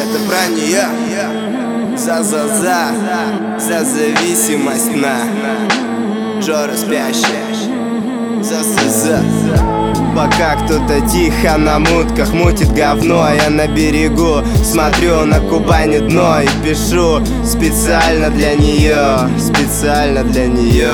Это про нее. За зависимость на Жора спящая. За. Пока кто-то тихо на мутках мутит говно, я на берегу смотрю на Кубани дно и пишу специально для нее, специально для нее.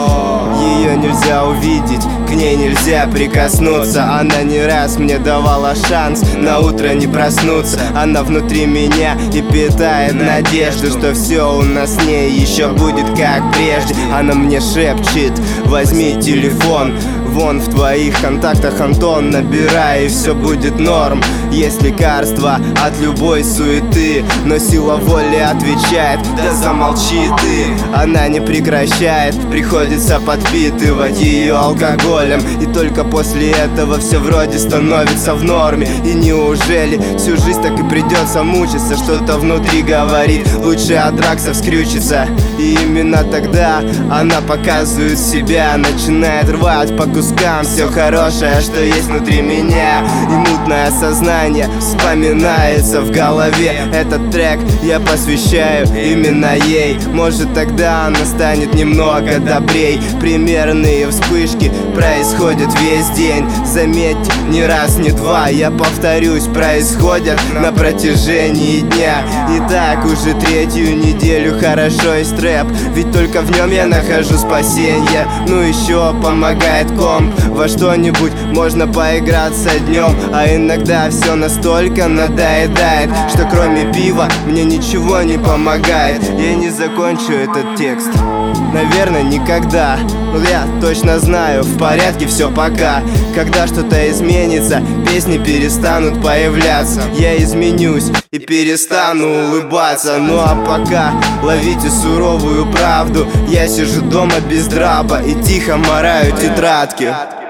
Ее нельзя увидеть, к ней нельзя прикоснуться. Она не раз мне давала шанс на утро не проснуться. Она внутри меня и питает надежду, что все у нас с ней еще будет как прежде. Она мне шепчет: возьми телефон, вон в твоих контактах Антон, набирай, и все будет норм. Есть лекарство от любой суеты, но сила воли отвечает: да замолчи ты. Она не прекращает, приходится подпитывать ее алкоголем, и только после этого все вроде становится в норме. И неужели всю жизнь так и придется мучиться? Что-то внутри говорит: лучше от драксов скрючиться. И именно тогда она показывает себя, начинает рвать по кускам все хорошее, что есть внутри меня. И мутное сознание вспоминается в голове. Этот трек я посвящаю именно ей. Может, тогда она станет немного добрей. Примерные вспышки происходят весь день. Заметьте, не раз, не два, я повторюсь, происходят на протяжении дня. И так уже третью неделю хорошо есть рэп, ведь только в нем я нахожу спасенье. Ну еще помогает комп, во что-нибудь можно поиграться днем. А иногда все настолько надоедает, что кроме пива мне ничего не помогает. Я не закончу этот текст, наверное, никогда. Но я точно знаю, в порядке все пока. Когда что-то изменится, песни перестанут появляться. Я изменюсь и перестану улыбаться. Ну а пока ловите суровую правду. Я сижу дома без драпа и тихо мораю тетрадки.